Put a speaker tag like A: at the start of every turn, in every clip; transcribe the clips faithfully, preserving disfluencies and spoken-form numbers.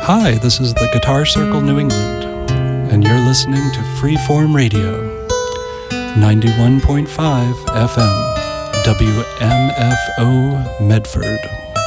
A: Hi, this is the Guitar Circle New England, and you're listening to Freeform Radio, ninety-one point five F M, W M F O Medford.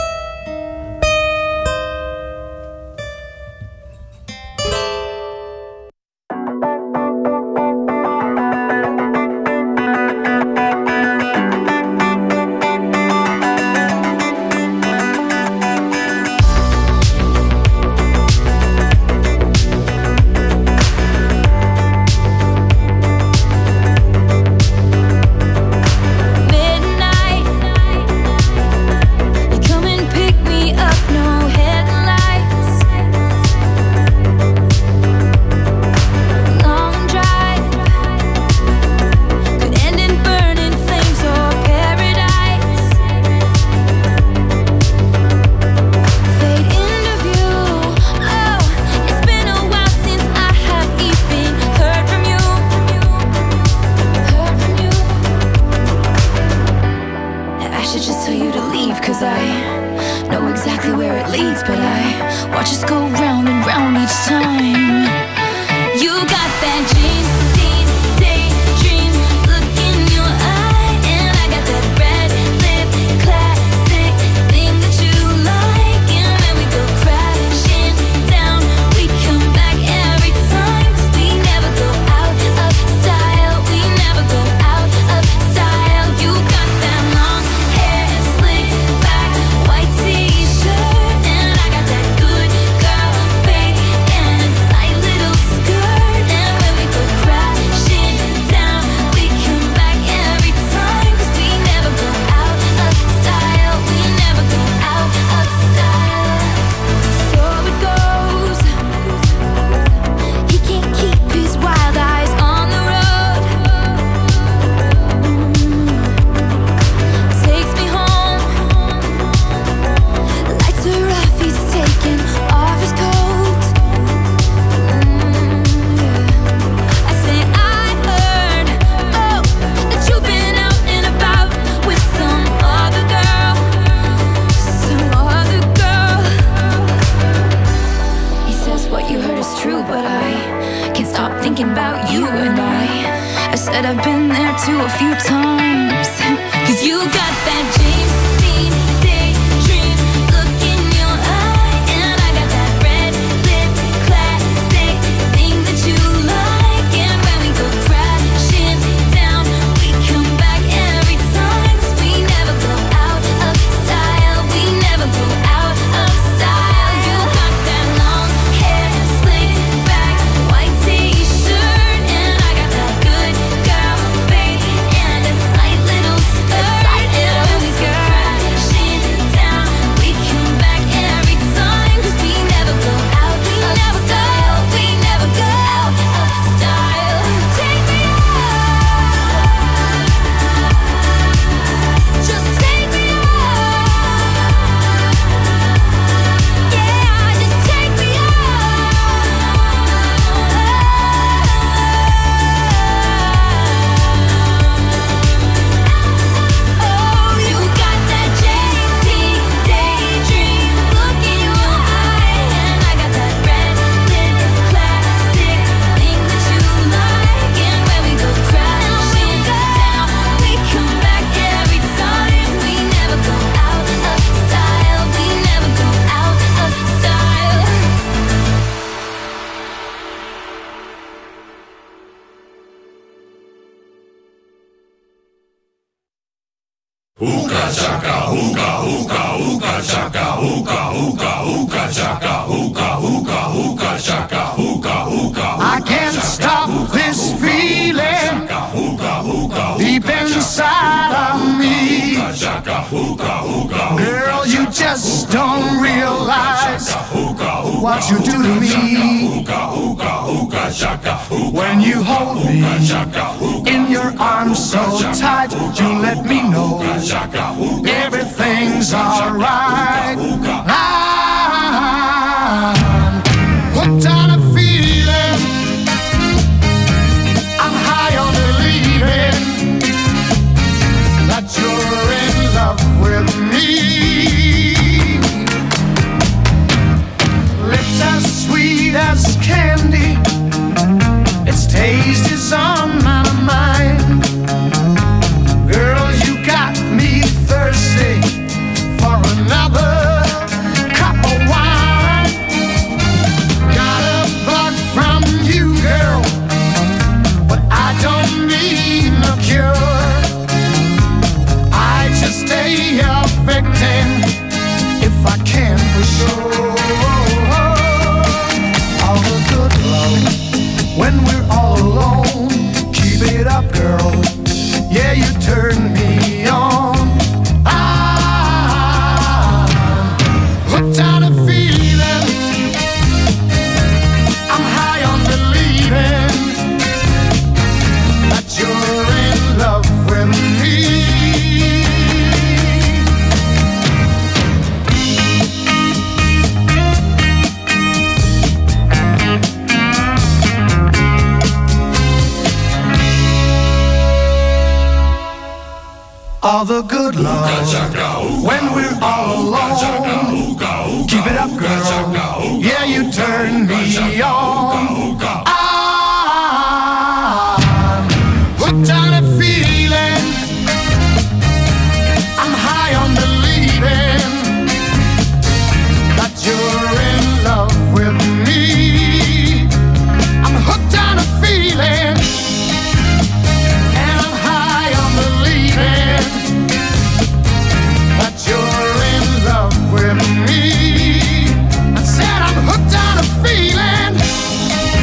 B: Hookah chaka, hookah, hookah, hookah chaka, hookah, hookah, hookah chaka, hookah, hookah, hookah chaka, hookah, hookah.
C: I can't stop this feeling deep inside of me. Girl, you just don't realize what you do to me. When you hold me in your arms so tight, you let me know everything's alright. I'm hooked on a feeling, I'm high on believing that you're in love with me. Lips and all the good love when we're all alone. Keep it up, girl. Yeah, you turn me on. I'm hooked on a feeling. I'm high on believing that you're in love with me. I'm hooked on a feeling. You're in love with me. I said I'm hooked on a feeling.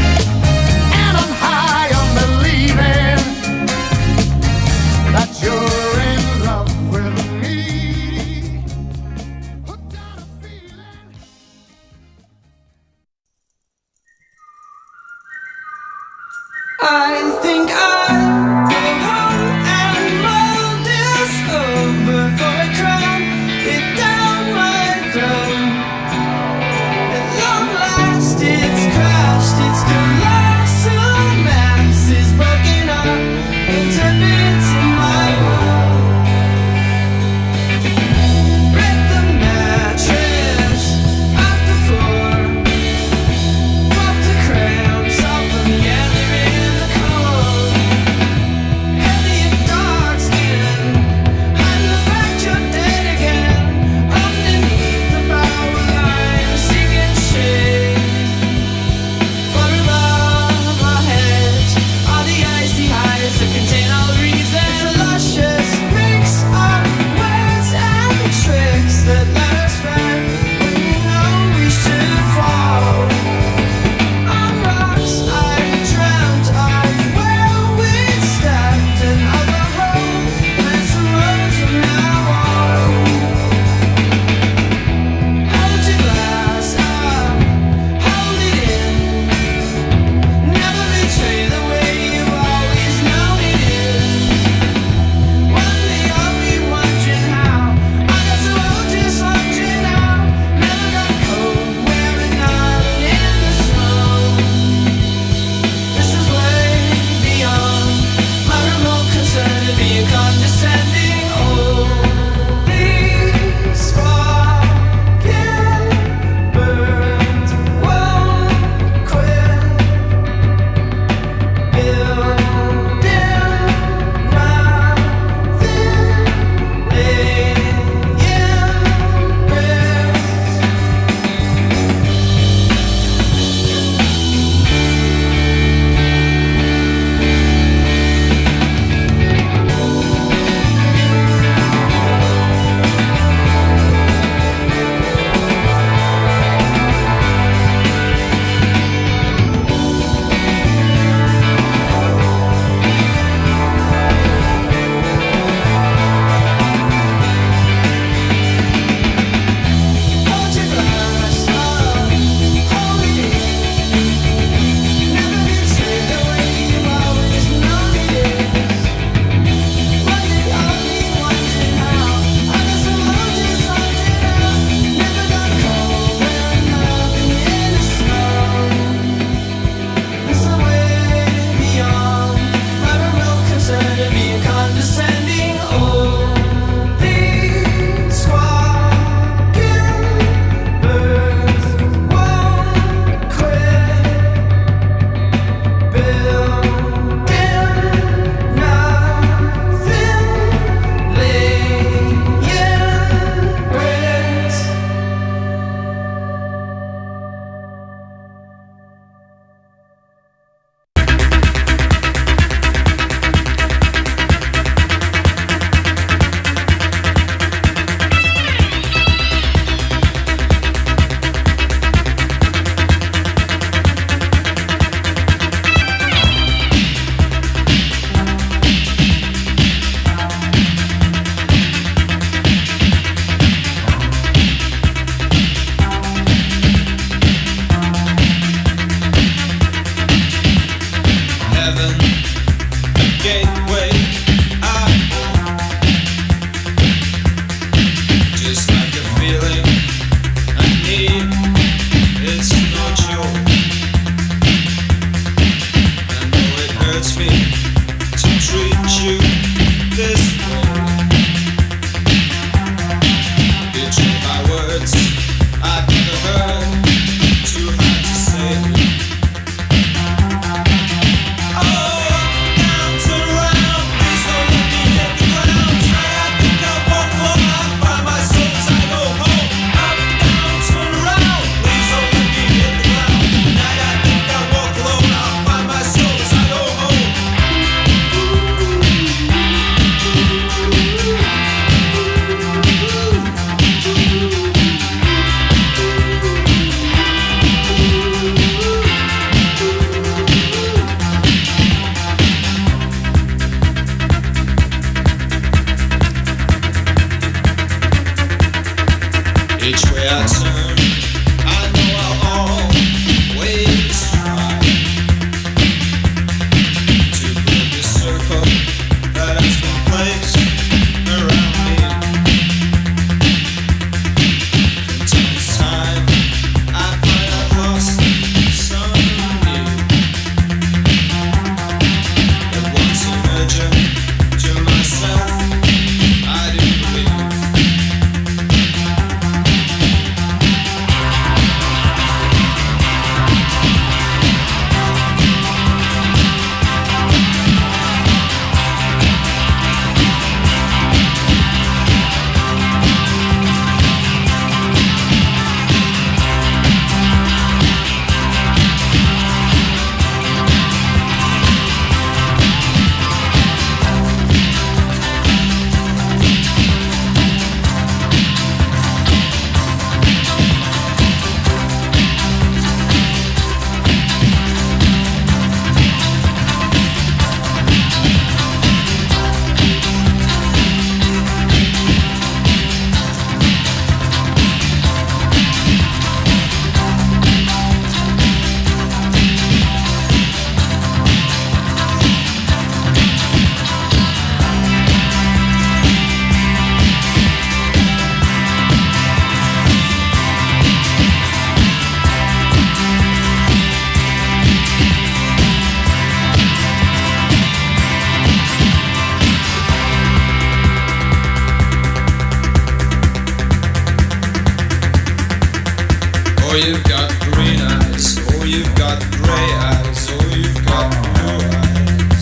D: you've got green eyes, oh you've got grey eyes, oh you've got blue eyes.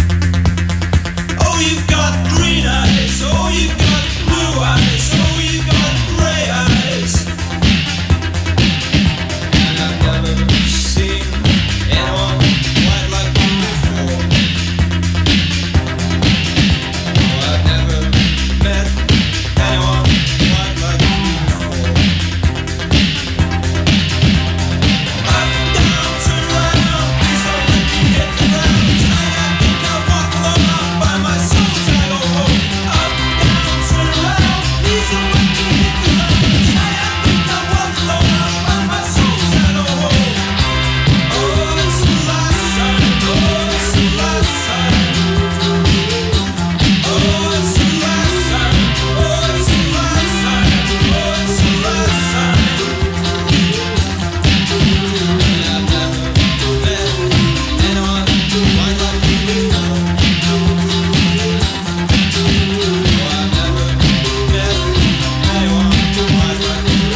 D: Oh you've got green eyes, oh you've got blue eyes, oh you've got grey eyes. And I've never seen anyone quite like you before. Oh, I've never met anyone quite like you before. Up, down, turn around, please don't let me hit the ground. Tonight I think I'll walk alone out by my soul till I go home. Up, down, turn around, please don't let me hit the ground. Tonight I think I'll walk alone out by my soul till I go home. Oh, it's the last time, oh, it's the last time. Oh, it's the last time, oh, it's the last time, oh, it's the last time. And I've never met anyone quite like you before. Oh, I've never met anyone quite like you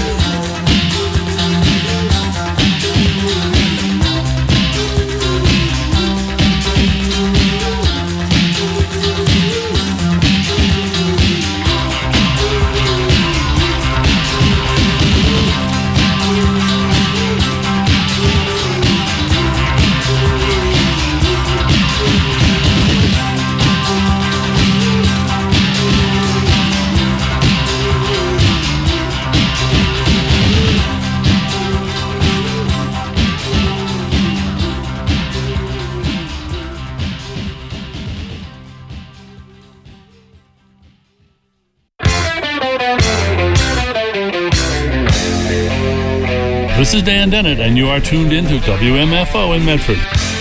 E: This is Dan Dennett, and you are tuned in to W M F O in Medford.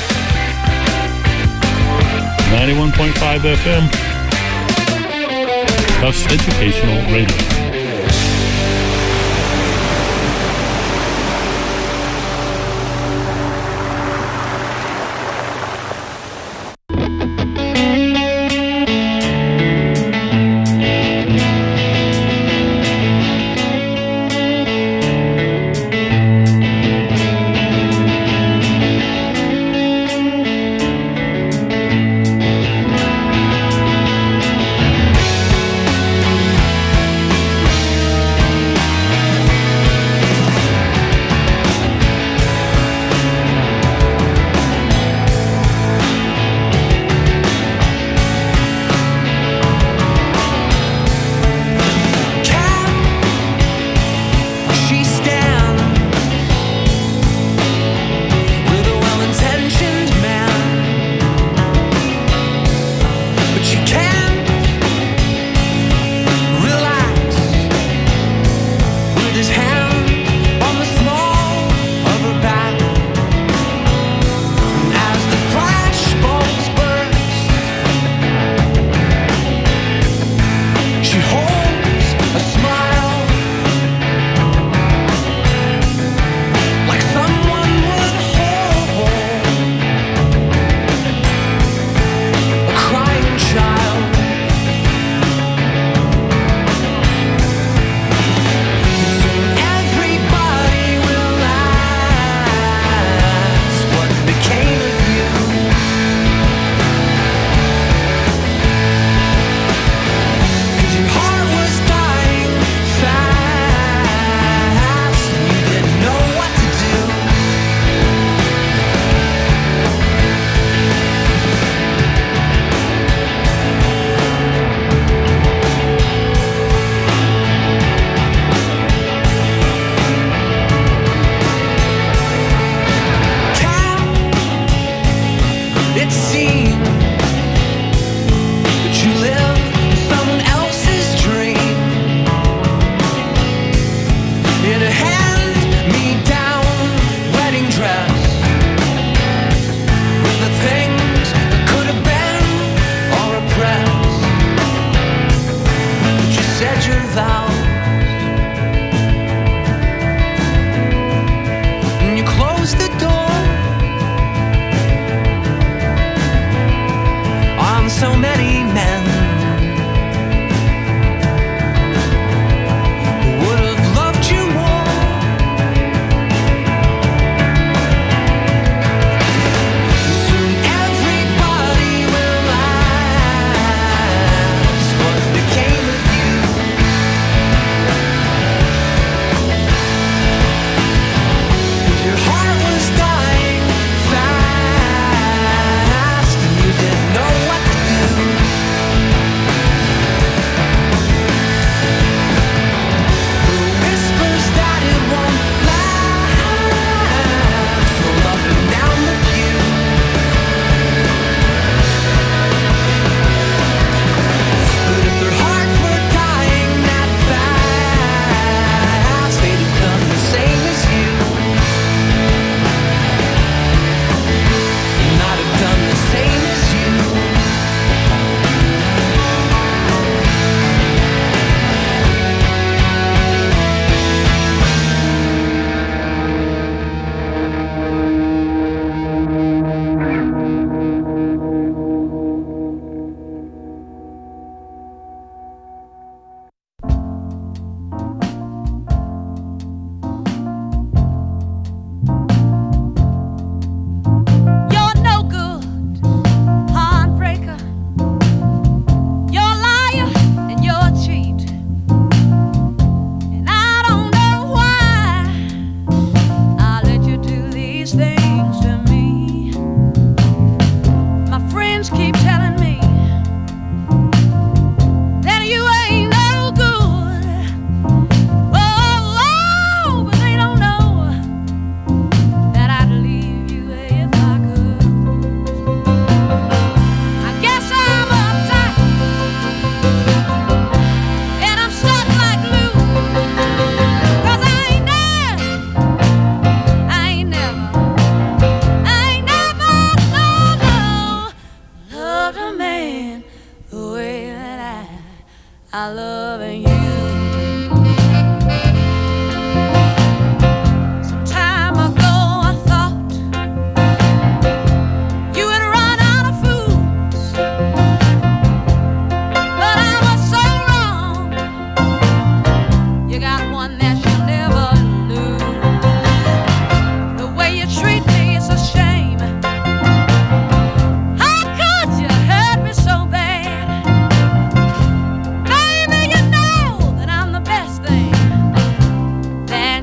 E: ninety-one point five F M, Tufts Educational Radio.
F: She stands with a well-intentioned man, but she can't relax with his hand.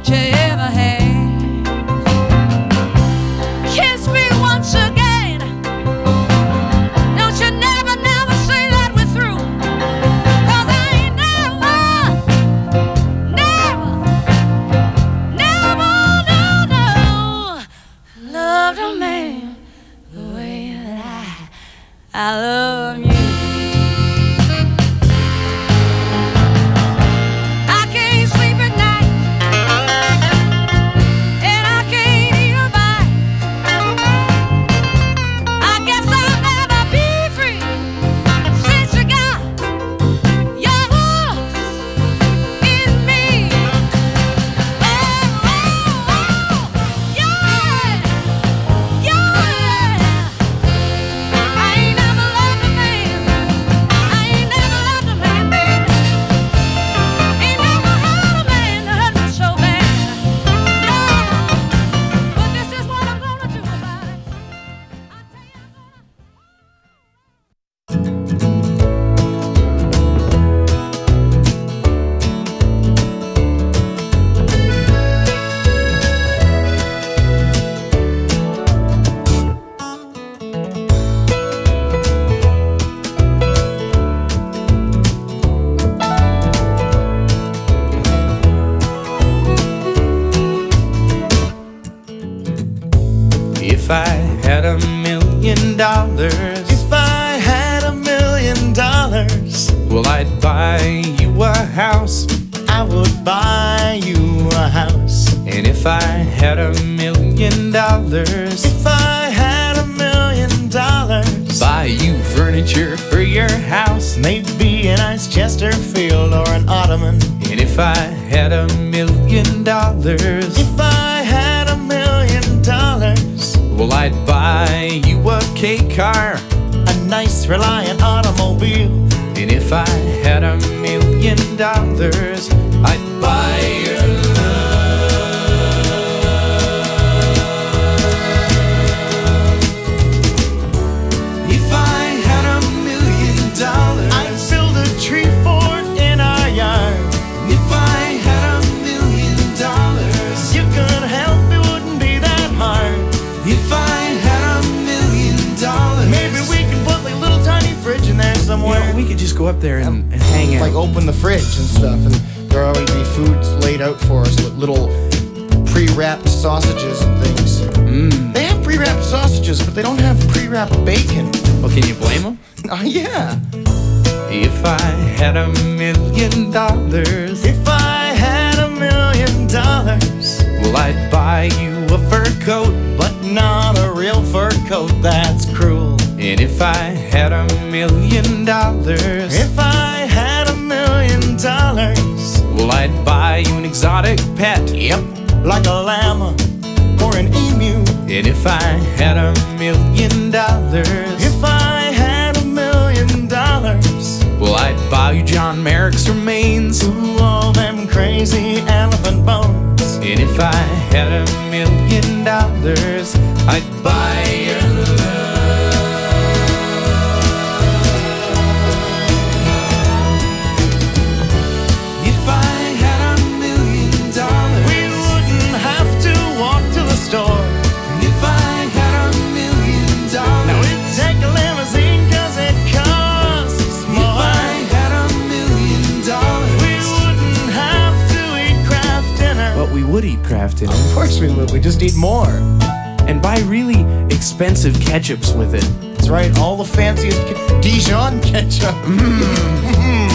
G: that you ever had. Kiss me once again. Don't you never, never say that we're through. 'Cause I ain't never, never, never, no, no, loved a man the way that I, I love you.
H: If I had a million dollars,
I: if I had a million dollars,
H: well, I'd buy you a house.
I: I would buy you a house.
H: And if I had a million dollars,
I: if I had a million dollars,
H: buy you furniture for your house.
I: Maybe a nice Chesterfield or an ottoman.
H: And if I had a million dollars,
I: if I had a million dollars,
H: well, I'd buy you a K car,
I: a nice Reliant automobile.
H: And if I had a million dollars, I'd buy your love. If I had a million dollars,
I: I'd build a tree fort in our yard.
H: If I had a million dollars,
I: you could help, it wouldn't be that hard.
H: If I had a million dollars,
I: maybe we could put like a little tiny fridge in there somewhere.
H: You know, we could just go up there and, and hang out.
I: Like open the fridge and stuff, and there'll always be foods laid out for us with little pre-wrapped sausages and things.
H: Mm.
I: They have pre-wrapped sausages, but they don't have pre-wrapped bacon.
H: Well, can you blame them?
I: Oh, yeah.
H: If I had a million dollars,
I: if I had a million dollars,
H: well, I'd buy you a fur coat,
I: but not a real fur coat, that's cruel.
H: And if I had a million dollars,
I: if I had a million dollars,
H: well, I'd buy you an exotic pet.
I: Yep, like a llama or an emu.
H: And if I had a million dollars,
I: if I had a million dollars,
H: well, I'd buy you John Merrick's remains.
I: Ooh, all them crazy elephant bones.
H: And if I had a million dollars, I'd buy your love. If I had a million dollars,
I: we wouldn't have to walk to the store.
H: If I had a million dollars,
I: now we'd take a limousine 'cause it costs more.
H: If I had a million dollars,
I: we wouldn't have to eat Kraft dinner.
H: But we would eat Kraft dinner.
I: Of course we would, we just eat more.
H: And buy really expensive ketchups with it.
I: That's right, all the fanciest ke- Dijon ketchup. Mm.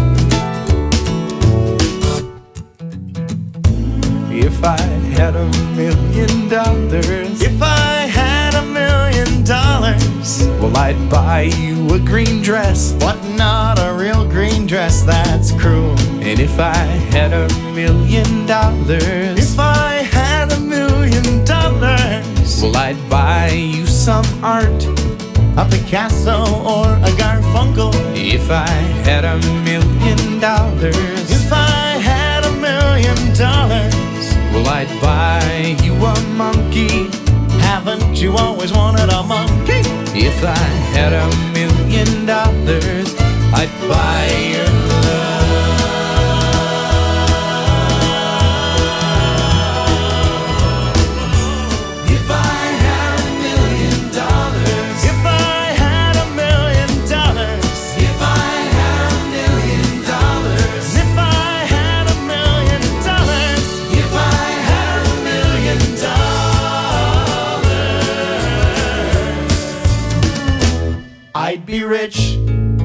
H: If I had a million dollars,
I: if I had a million dollars,
H: well, I'd buy you a green dress,
I: but not a real green dress, that's cruel.
H: And if I had a million dollars,
I: if I had a million dollars,
H: well, I'd buy you some art,
I: a Picasso or a Garfunkel.
H: If I had a million dollars,
I: if I had a million dollars,
H: well, I'd buy you a monkey.
I: Haven't you always wanted a monkey?
H: If I had a million dollars, I'd buy your love.
I: I'd be rich.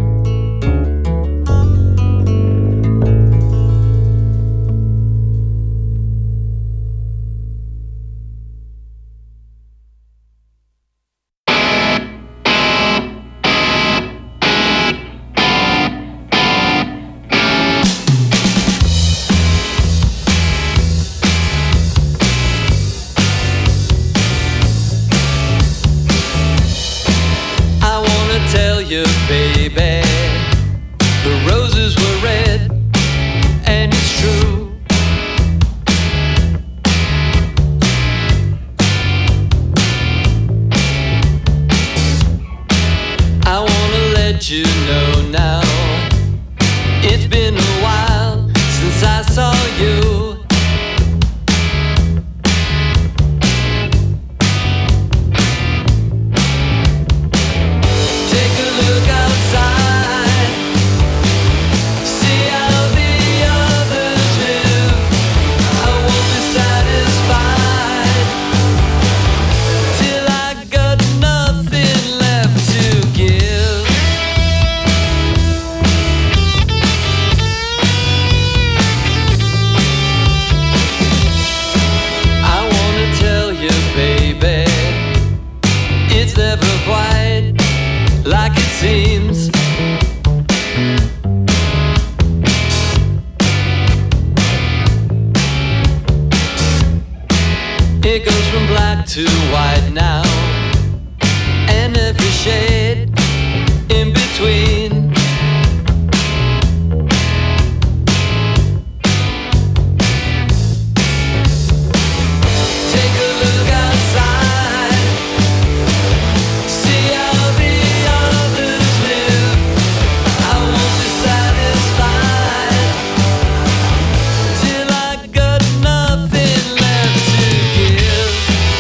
F: You, baby, the roses were red, and it's true. I wanna let you know now, it's been a while since I saw you. Seems it goes from black to white now, and every shade in between. Take a look outside, see how the others live. I won't be satisfied till I got nothing left to give.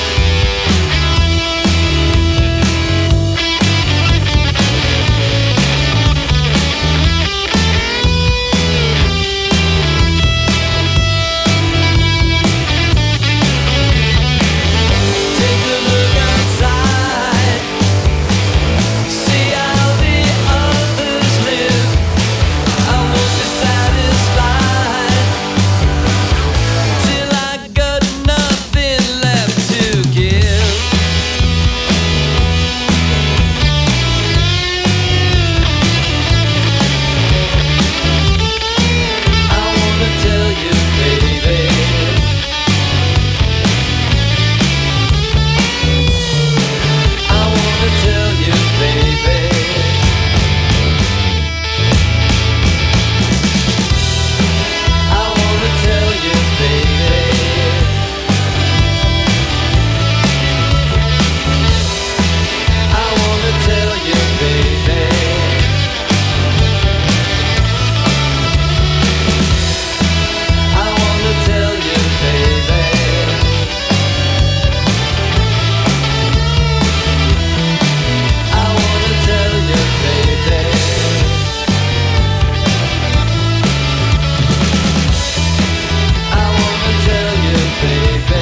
F: Take a look outside, see how the others live. I won't be satisfied till I got nothing left to give. I wanna tell you, baby, I wanna tell you, baby, I wanna tell you, baby, I wanna tell you, baby, I wanna tell you, baby, I wanna tell you, baby, I wanna tell you, baby,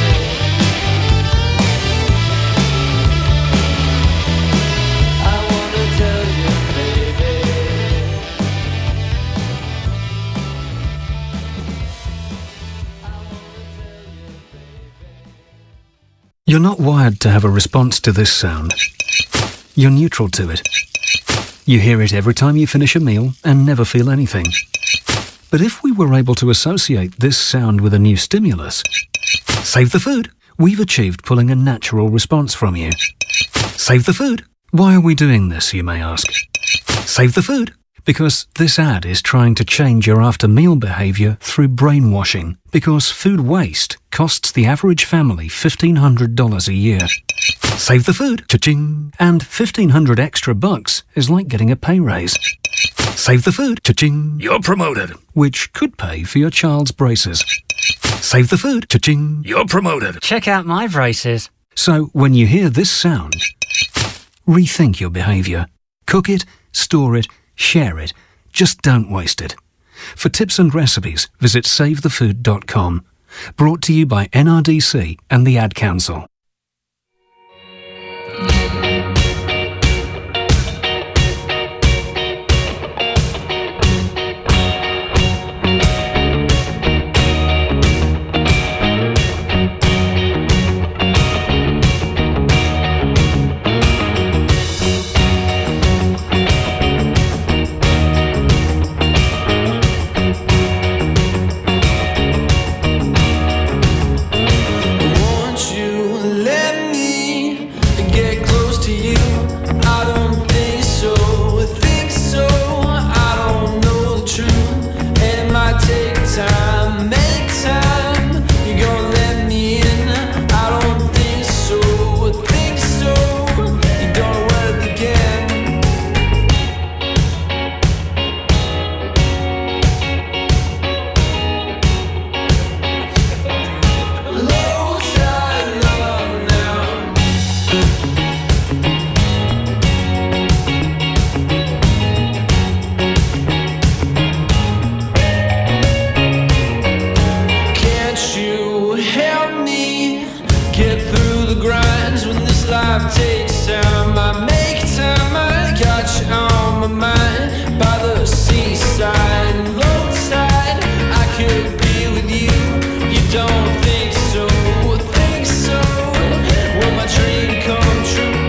F: I wanna tell you, baby.
J: You're not wired to have a response to this sound. You're neutral to it. You hear it every time you finish a meal and never feel anything. But if we were able to associate this sound with a new stimulus, save the food, we've achieved pulling a natural response from you. Save the food. Why are we doing this, you may ask? Save the food. Because this ad is trying to change your after-meal behaviour through brainwashing. Because food waste costs the average family fifteen hundred dollars a year. Save the food, cha-ching, and fifteen hundred extra bucks is like getting a pay raise. Save the food, cha-ching, you're promoted, which could pay for your child's braces. Save the food, cha-ching, you're promoted.
K: Check out my braces.
J: So when you hear this sound, rethink your behaviour. Cook it, store it, share it. Just don't waste it. For tips and recipes, visit save the food dot com. Brought to you by N R D C and the Ad Council.
H: life takes time. I make time, I got you on my mind. By the seaside, roadside, I could be with you. You don't think so, think so. Will my dream come true?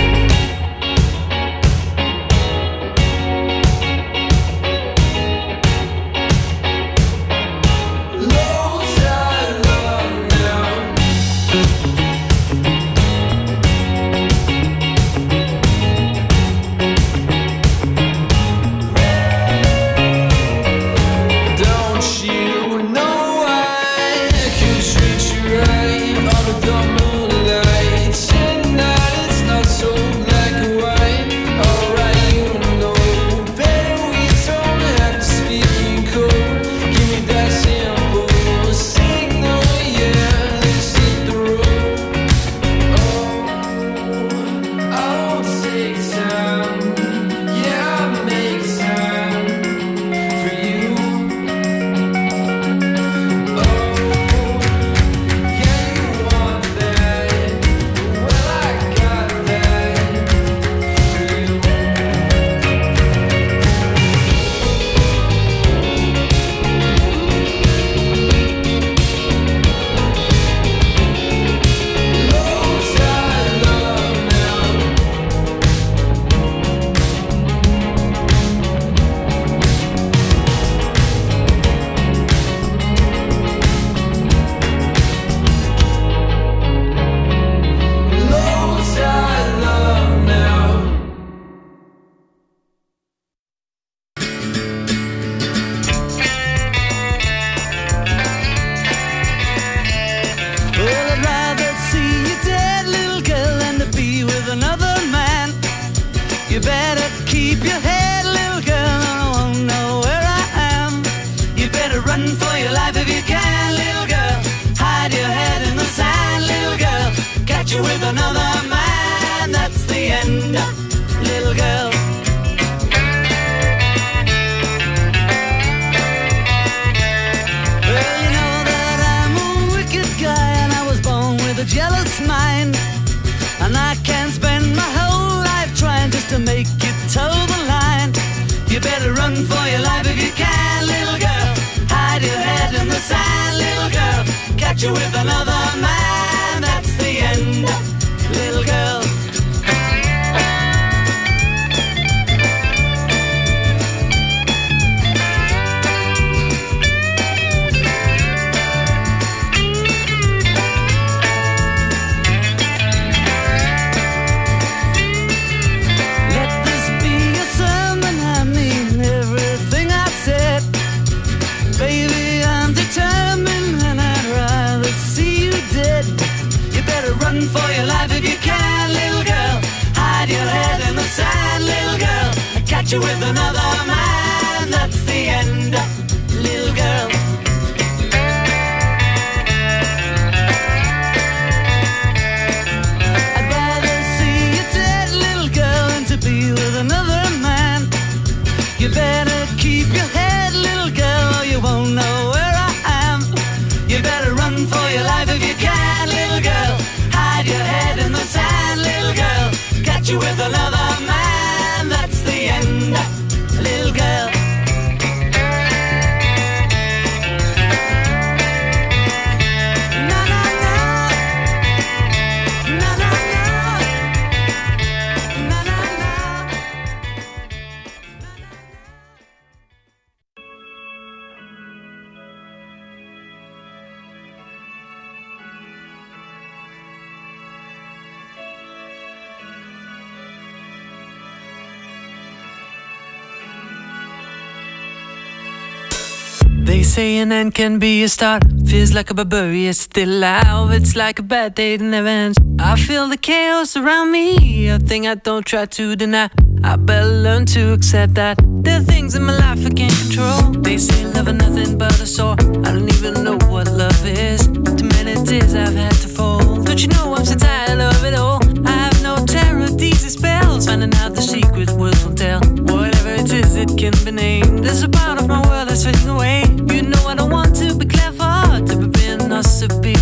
K: They say an end can be a start. Feels like a barbarian still alive. It's like a bad day that never ends. I feel the chaos around me, a thing I don't try to deny. I better learn to accept that there are things in my life I can't control. They say love is nothing but a sore. I don't even know what love is. Too many tears I've had to fold. Don't you know I'm so tired of it all? I have no terror, these are spells. Finding out the secret words won't tell. Whatever it is, it can be named. There's a part of my world that's fading away. You know I don't want to be clever, to be being or superior.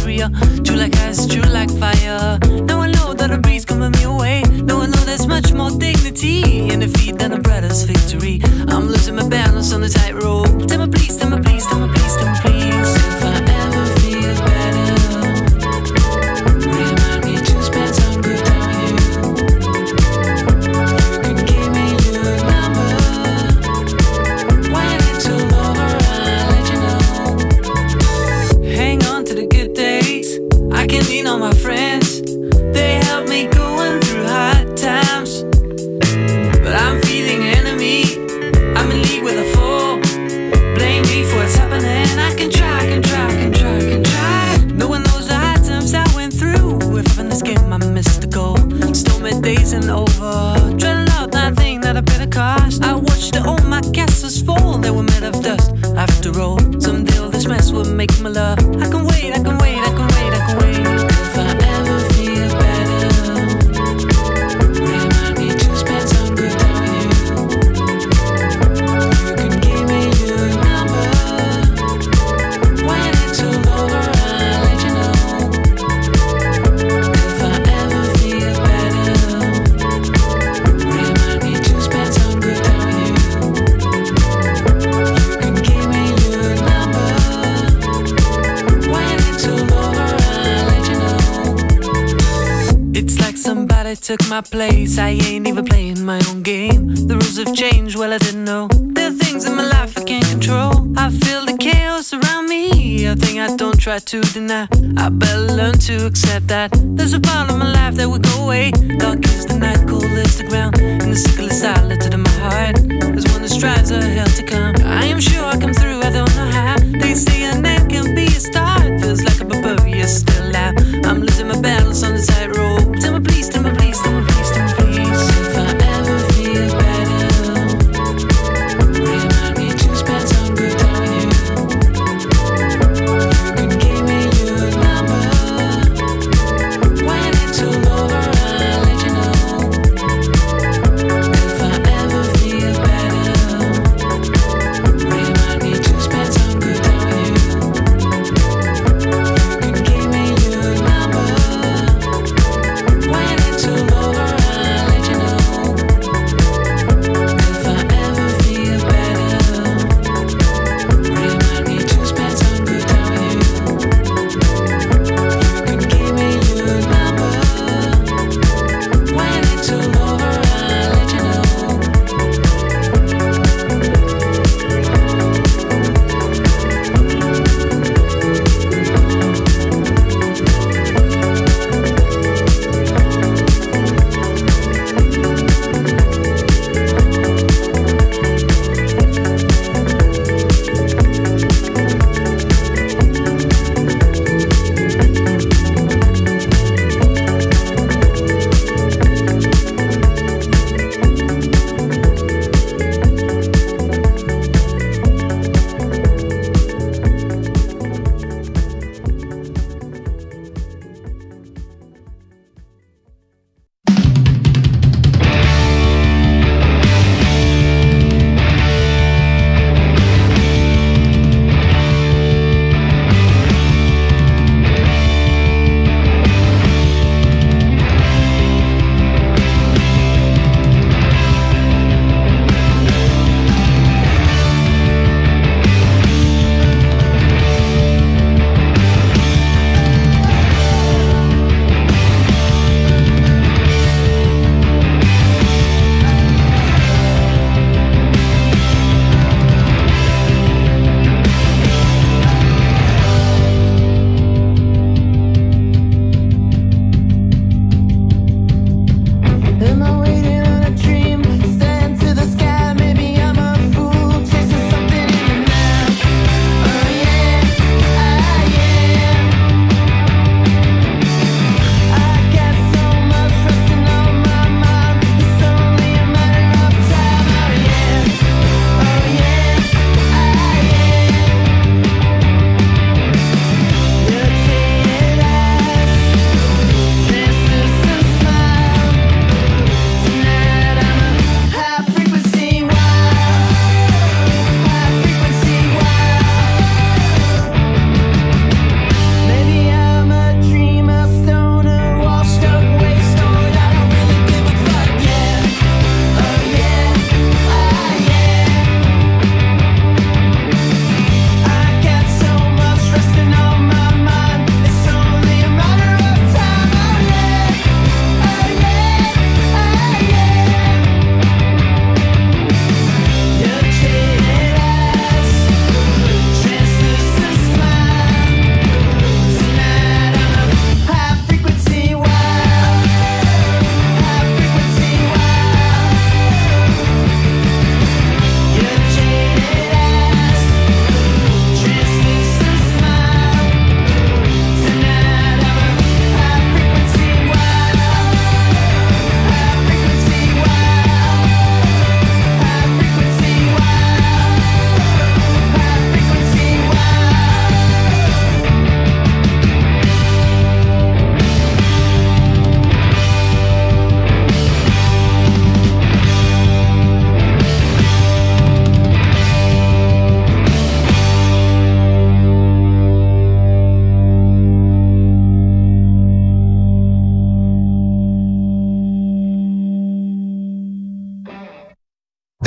K: True like ice, true like fire. Now I know that a breeze coming me away. Now I know there's much more dignity in defeat than a brother's victory. I'm losing my balance on the tightrope. Tell me please, tell me please, tell me please, tell me please. If I ever feel better, remind me to spend some good time with you. You can give me your number. When it's all over, I'll let you know. Hang on to the good days. I can lean on my friends. They help me going through hard times. But I'm feeling enemy. I'm in league with a fool. Blame me for what's happening. I can try, I can try, I can try, I can try. Knowing those hard times I went through. If I'm in this game, I missed the goal. Stormy days and over. Dreading out that thing that I paid a cost. I watched all my castles fall. They were made of dust. After all, someday all this mess will make me love. I can wait, I can wait, I can wait, I can wait. If I ever feel better, remind me to spend some good time with you. You can give me your number. When it's all over, I'll let you know. If I ever feel better, remind me to spend some good time with you. You can give me your number. When it's all over, I'll let you know. It's like somebody took my place. I ain't even playing my own game. The rules have changed, well I didn't know. There are things in my life I can't control. I feel the chaos around me, a thing I don't try to deny. I better learn to accept that there's a part of my life that will go away. Dark is the night, cold is the ground, and the sickle is silent in my heart. There's one that strives a hell to come. I am sure I come through, I don't know how. They say an end can be a start. Feels like a barbarian still alive. I'm losing my balance on the tightrope. Tell me please, tell me please, tell me please, tell me please. If I ever feel better, remind me to spend some good time with you. You can give me your number. When it's all over, I'll let you know. If I ever feel better, remind me to spend some good time with you.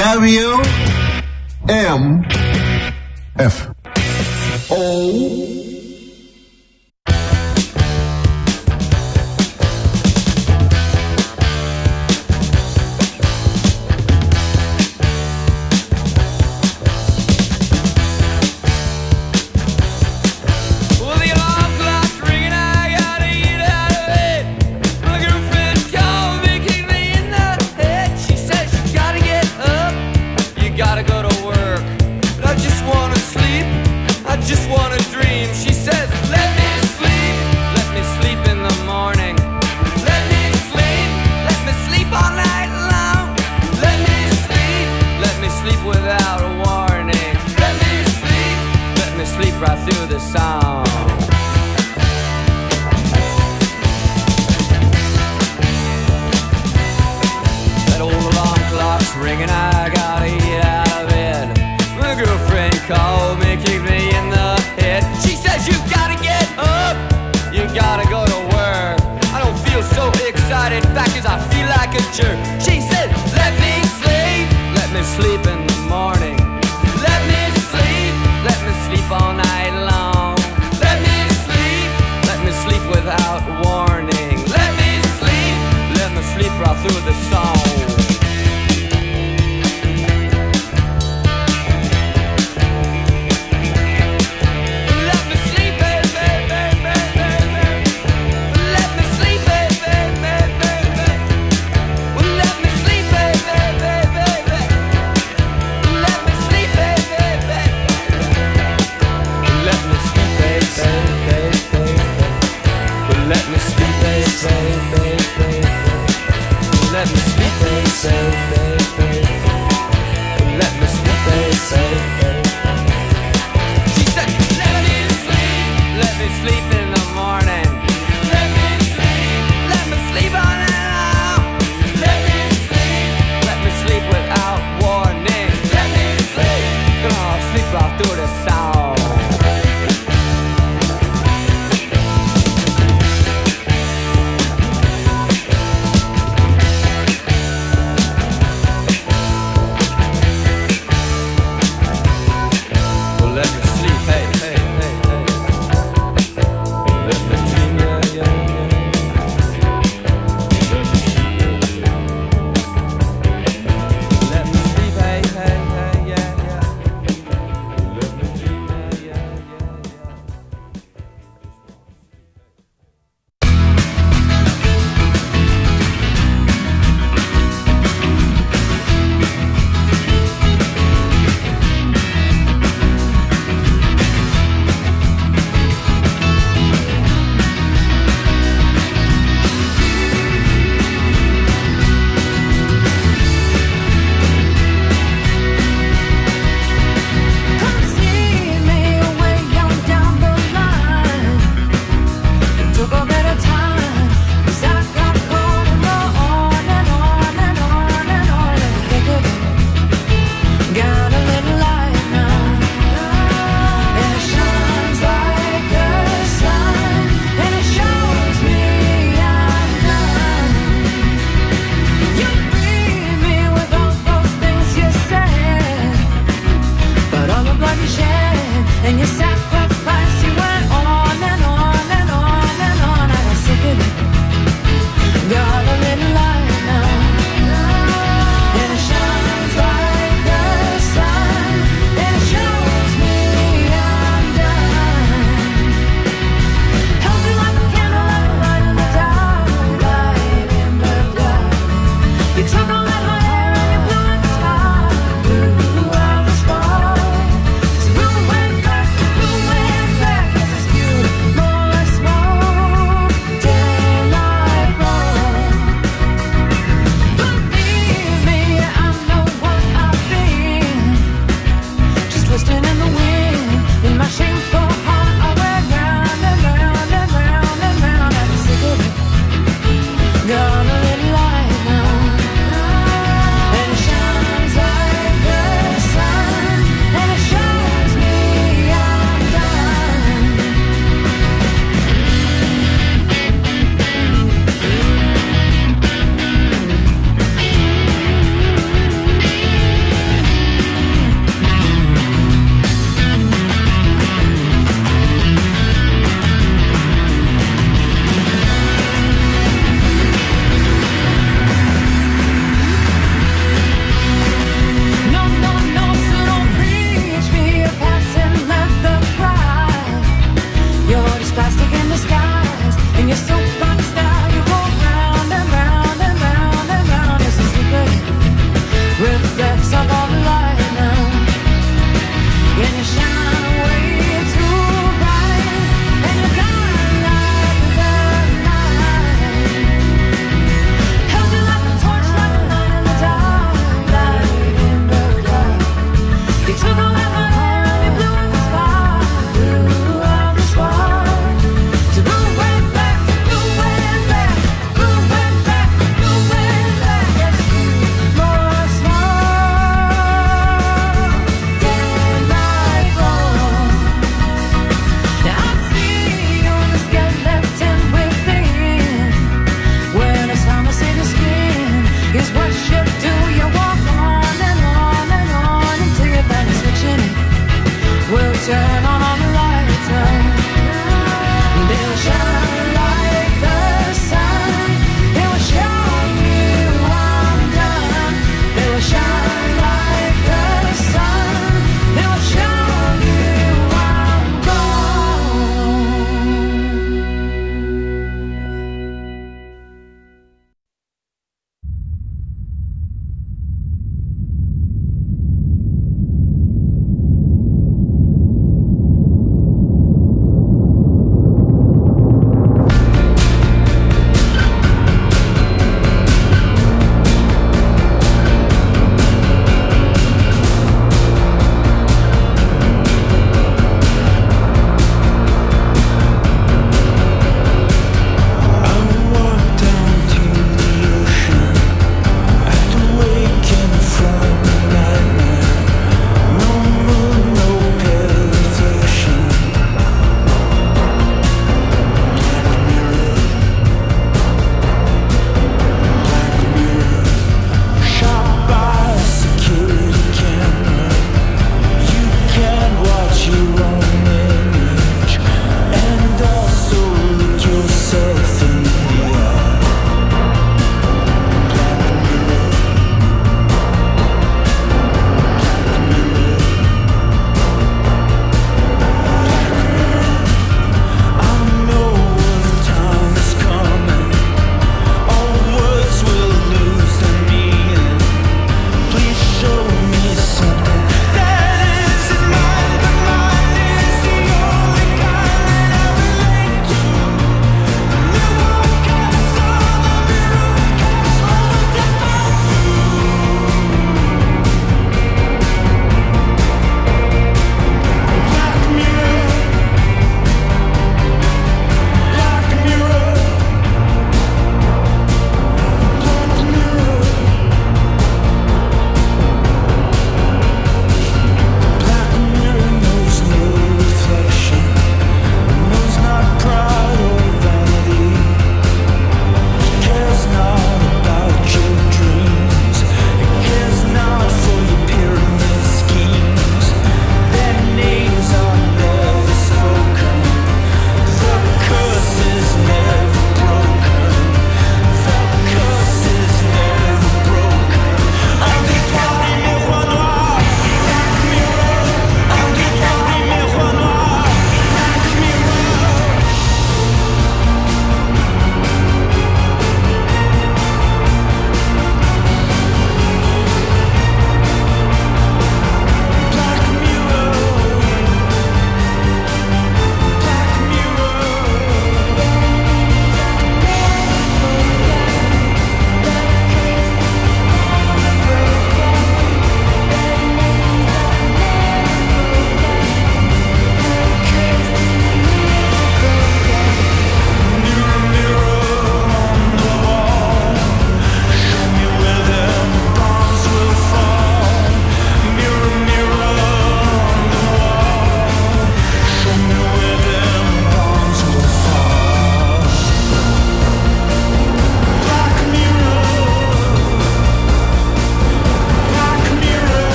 L: W M F O.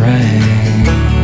H: rain.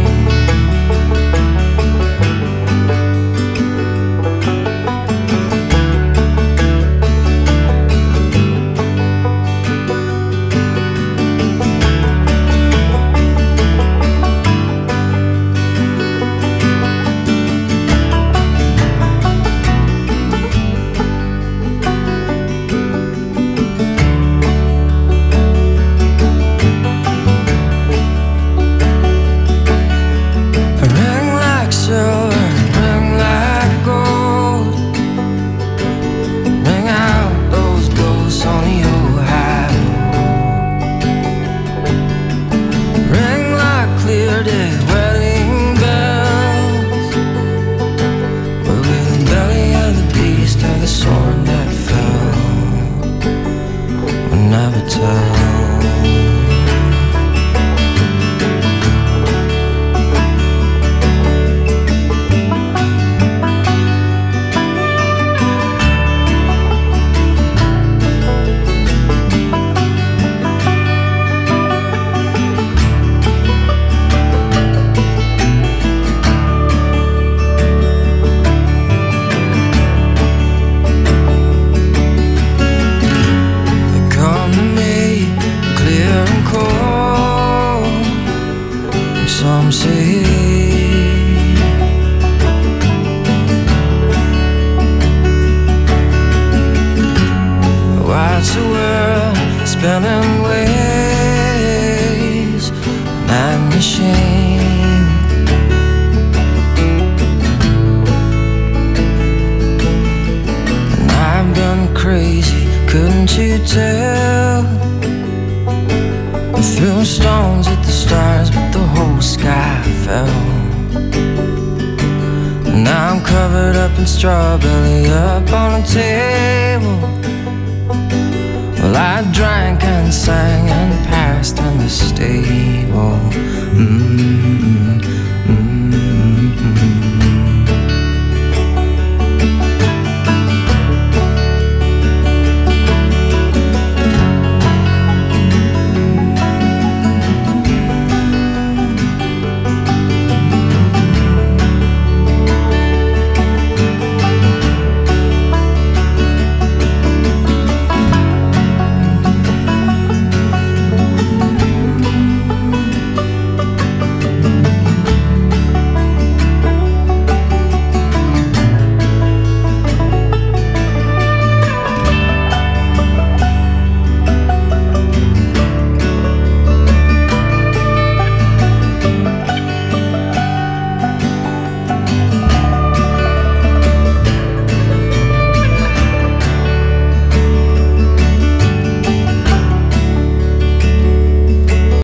H: Strawberry up on a table. Well, I drank and sang and passed in the stable. Mm-hmm.